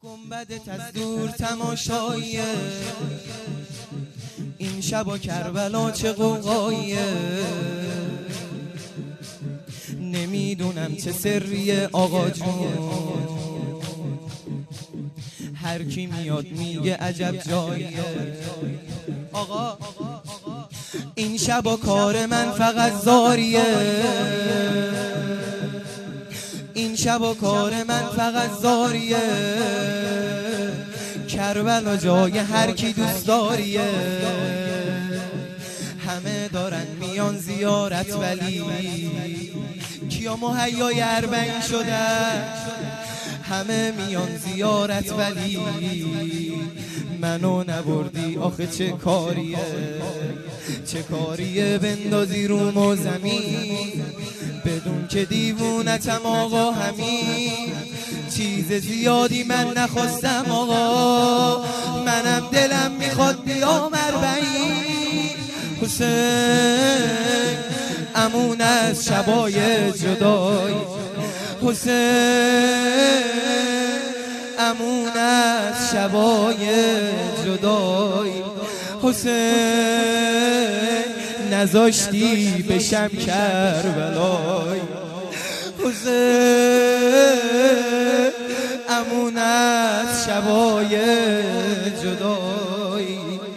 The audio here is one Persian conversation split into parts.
گنبدت از دور تماشاییه، این شب کربلا چه قوقاییه. نمیدونم چه سریه آقا جون، هر کی میاد میگه عجب جاییه. آقا این شب کار من فقط زاریه، این شب کار من فقط زاریه. کربلا جای هر کی دوست داریه، همه دارن میان زیارت ولی کیا مهیای اربعین شده. همه میان زیارت ولی منو نبردی، آخه چه کاریه، چه کاریه بندازی رو زمین بدون که دیوونتم آقا. همین چیز زیادی من نخواستم آقا، منم دلم میخواد بیام اربعین. حسین امون از شبای جدای، حسین امون از شبای جدای. حسین نذاشتی بشم کربلای، حسین امون از شبای جدای.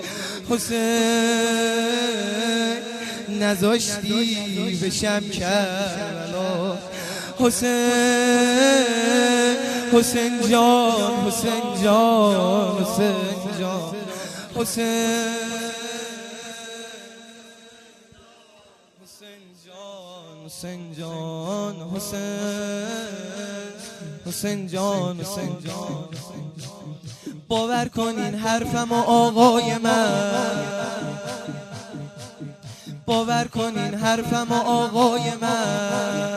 حسین نذاشتی بشم کربلا. حسین حسین جان، حسین جان، حسین جان، حسین حسین جان، حسین جان، حسین جان، حسین جان. باور کنین حرفم آقای من، باور کنین حرفم آقای من،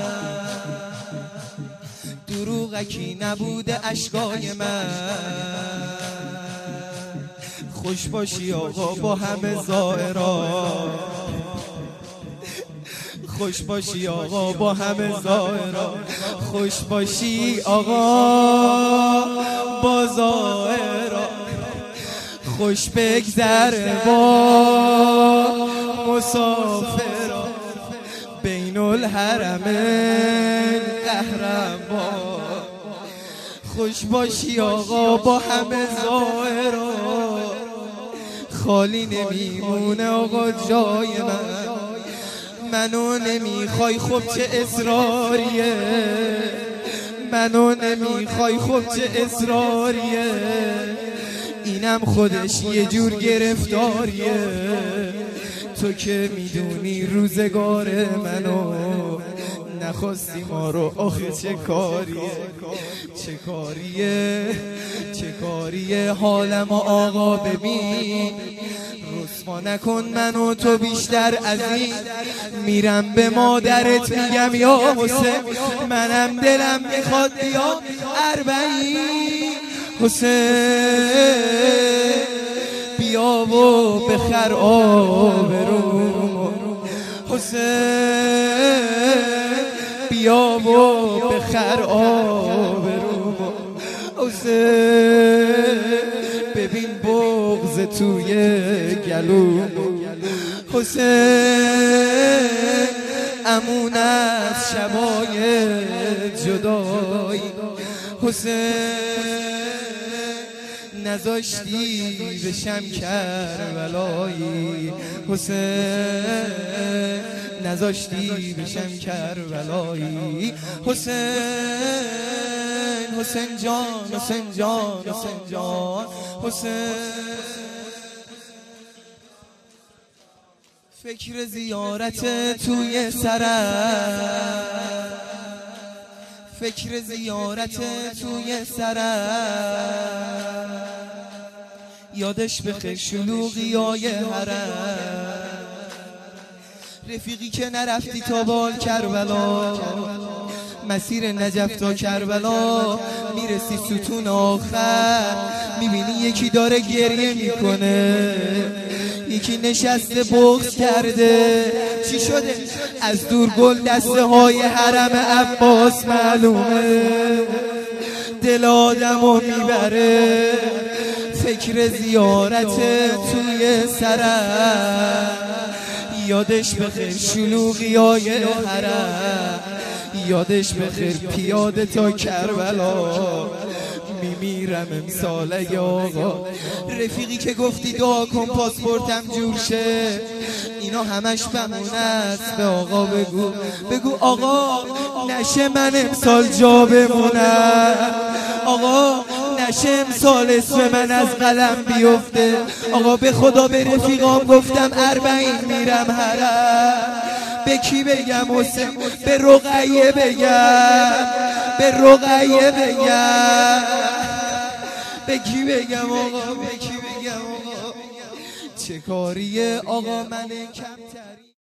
دروغکی نبوده اشکای من. خوش باشی آقا با همه زائران، خوش باشی آقا با همه زائران، خوش باشی آقا با زائران. خوش بگذر با مسافران، بین الحرمین قهرمان. خوش باشی آقا با همه زائران، خالی نمیمونه آقا جای من. منو نمیخوای خب چه اصراریه، منو نمیخوای خب چه اصراریه. اینم خودش یه جور گرفتاریه، تو که میدونی روزگار منو نخواستی ما رو، آخه چه کاریه، چه کاریه، چه کاریه. حالم آقا ببین، رسوا نکن منو تو بیشتر از این. میرم به مادرت میگم یا حسین، منم دلم میخواد بیام اربعین. حسین بیا و بخر آبرومو، حسین بیا و بخر آبرومو. حسین ببین بغض توی گلومو، حسین امون از شبای جدای. حسین نذاشتی بشم کربلایی، حسین نذاشتی بشم کربلایی. حسین حسین جان، حسین جان، حسین جان، حسین. فکر زیارت توی سرم، فکر زیارت توی سرم، یادش بخیر شلوغیای حرم. رفیقی که نرفتی تا بال کربلا، مسیر نجف تا کربلا، میرسی ستون آخر میبینی یکی داره گریه میکنه، یکی نشسته بغض کرده. چی شده؟ از دور گل دسته های حرم عباس معلومه، دل آدمو میبره، فکر زیارت توی سرم، یادش بخیر شلوغیای حرم، یادش بخیر پیاده تا کربلا، میمیرم امسال ای آقا. رفیقی که گفتی دعا کن پاسپورتم جور شه، اینا همش بهونه است، به آقا بگو آقا نشه من امسال جا بمونم، آقا نشه امسال اسم من از قلم بیفته، آقا به خدا به رفیقام گفتم 40 میرم حرم. به کی بگم حسین؟ به رقیه بگم، به رقیه بگم، به کی بگم آقا، به کی بگم آقا؟ چه کاریه آقا من کمتری؟